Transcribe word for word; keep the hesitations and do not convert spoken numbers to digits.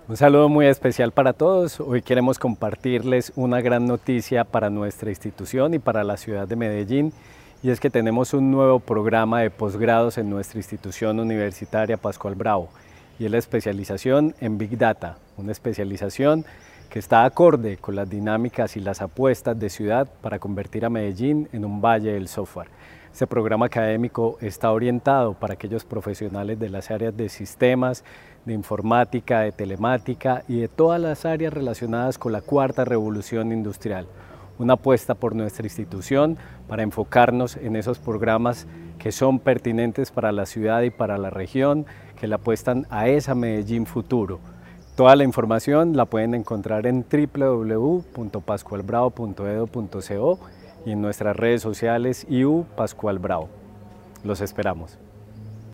Un saludo muy especial para todos. Hoy queremos compartirles una gran noticia para nuestra institución y para la ciudad de Medellín, y es que tenemos un nuevo programa de posgrados en nuestra institución universitaria Pascual Bravo, y es la especialización en Big Data, una especialización que está acorde con las dinámicas y las apuestas de ciudad para convertir a Medellín en un valle del software. Este programa académico está orientado para aquellos profesionales de las áreas de sistemas, de informática, de telemática y de todas las áreas relacionadas con la cuarta revolución industrial. Una apuesta por nuestra institución para enfocarnos en esos programas que son pertinentes para la ciudad y para la región, que le apuestan a esa Medellín futuro. Toda la información la pueden encontrar en w w w punto pascual bravo punto edu punto co y en nuestras redes sociales I U Pascual Bravo. Los esperamos.